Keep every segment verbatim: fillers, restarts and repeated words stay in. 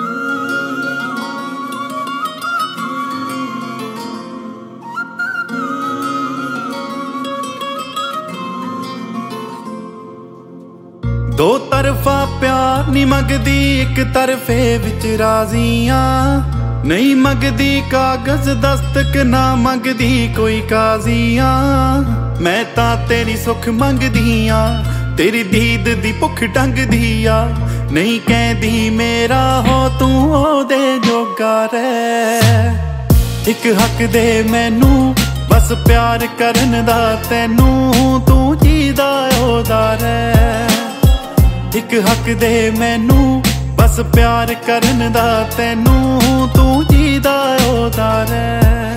दो तरफा प्यार नी मंगदी, एक तरफे विच राजियां। नहीं मंगदी कागज दस्तक, ना मंगदी कोई काजियां। मैं तां तेरी सुख मंगदी आ, तेरी दीद दी भुख ढंगदी आ। नहीं कहदी मेरा हो तू ओदे जोगा रह। एक हक दे मैनू बस प्यार करन दा, तैनू तू जीदा ओदा रह। एक हक दे मैनू बस प्यार करन दा, तैनू तू जीदा ओदा रह।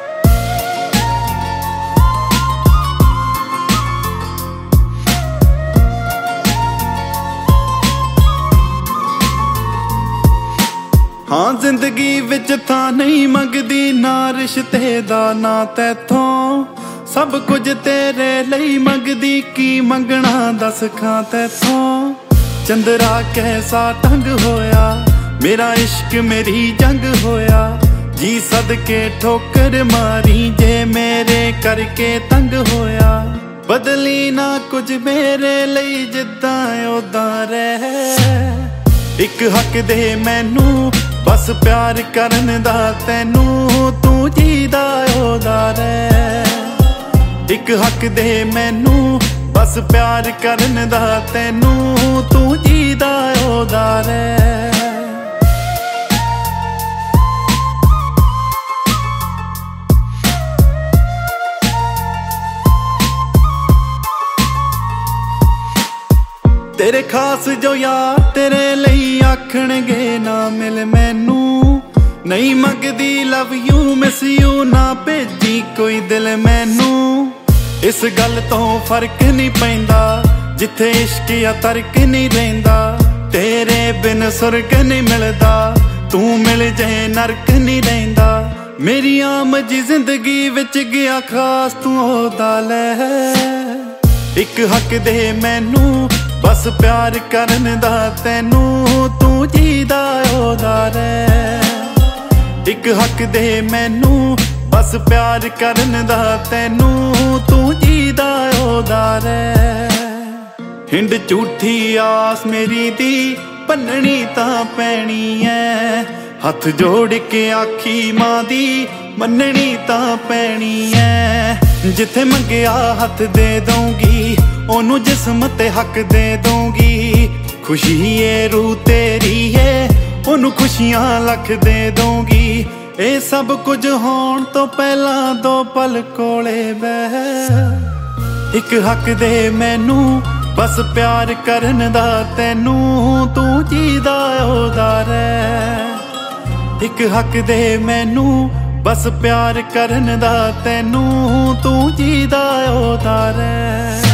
हाँ जिंदगी विच तां नहीं मंगदी, ना रिश्ते दा ना तैथों। सब कुछ तेरे लई मंगदी, की मंगना दस खां तैथों। चंद्रा कैसा ढंग होया, मेरा इश्क मेरी जंग होया। जी सदके ठोकर मारी, जे मेरे करके तंग होया। बदली ना कुछ मेरे लई, जिद्दां ओदां रह। एक हक दे मैनू बस प्यार करन दा, तैनू तू जीदा ओदा रह। एक हक दे मैनू बस प्यार करन दा, तैनू तू जीदा ओदा रह। तेरे खास जो यार तेरे लई आखणगे ना मिल मैनू। नहीं मंगदी लव यू मिस यू, ना भेजी कोई दिल मैनू। इस गल तो फर्क नहीं पैंदा, जिथे इश्क या तर्क नहीं रहिंदा। तेरे बिन सुरग नहीं मिलदा, तू मिल जाए नरक नहीं रहिंदा। मेरी आम जी जिंदगी विच गया खास तू ओदा लह। एक हक दे मैनू बस प्यार करन दा, तैनू तू जीदा ओदा रह। एक हक दे मैनू बस प्यार करन दा, तैनू तू जीदा ओदा रह। हिंड झूठी आस मेरी दी भन्ननी तां पैनी ऐ। हथ जोड़ के आखी मां दी मन्ननी तां पैनी ऐ। जिथे मंगया हथ दे दूंगी, ओनू जिस्म ते हक दे दूंगी। खुशी ए रूह तेरी है, ओनू खुशियां लख दे दूंगी। ए सब कुछ होण तो पहला दो पल कोले बह। एक हक दे मैनू बस प्यार करन दा, तैनू तू जीदा ओदा रह। एक हक दे मैनू बस प्यार करन दा, तैनू तू जीदा ओदा रह।